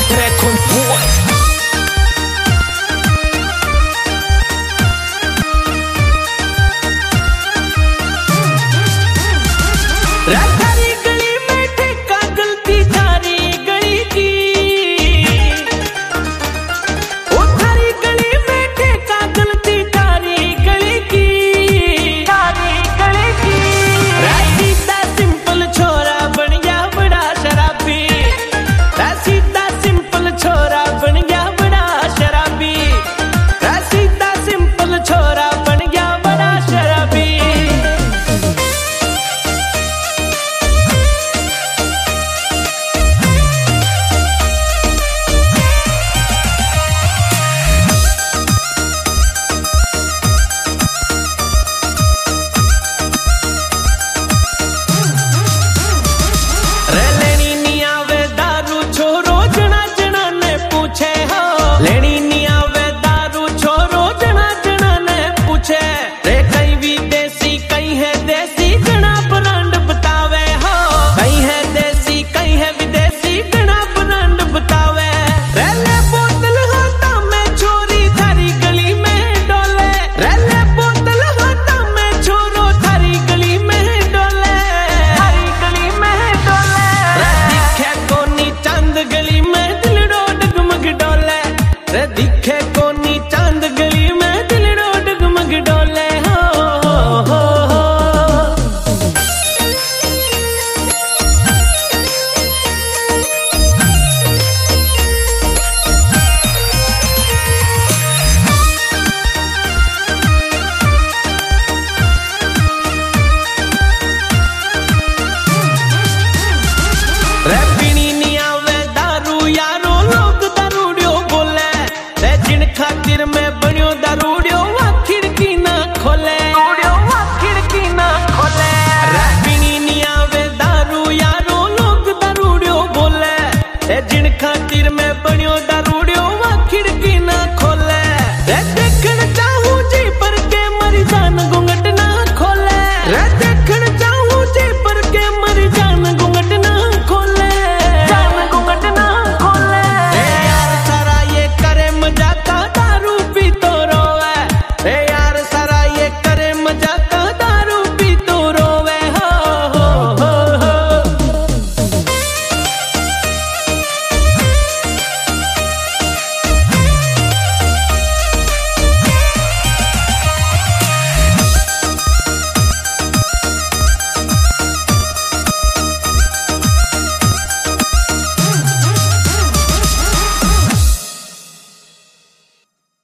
track on point. थारी गली में ठेका गलती थारी गली की, ओ थारी गली में ठेका गलती थारी गली की, थारी गली की। सीधा सिंपल छोरा बन गया बड़ा शराबी, सीधा सिंपल छोरा बन गया बड़ा शराबी, सीधा सिंपल छोरा बन गया बड़ा शराबी। लेनी नहीं आवे दारू छोरो जना जना ने पूछे, रे कहीं विदेशी कहीं है देसी गणा ब्रांड बतावे हो, कहीं है देसी कहीं है विदेशी गणा ब्रांड बतावे। रेले बोतल हाथा में छोरी थारी गली में डोले, रेले बोतल हाथा में छोरो थारी गली में डोले, थारी गली में डोले। दिखे कोनी चांद गली में दिलड़ो डगमग डोले, दिखे कोनी चांद गली में दिलड़ो डगमग डोले हो। रे पीनी नहीं आवे दारू यारो लोग दारूडियो बोले, जिन खातिर में बनियो दारूडियो वा खिड़की ना खोले, वा खिड़की ना खोले। रे पीनी नहीं आवे दारू यारो लोग दारूडियो बोले, जिन खातिर में बनियो दारूडियो वा खिड़की ना खोले। रे देखण चाहूं जी पर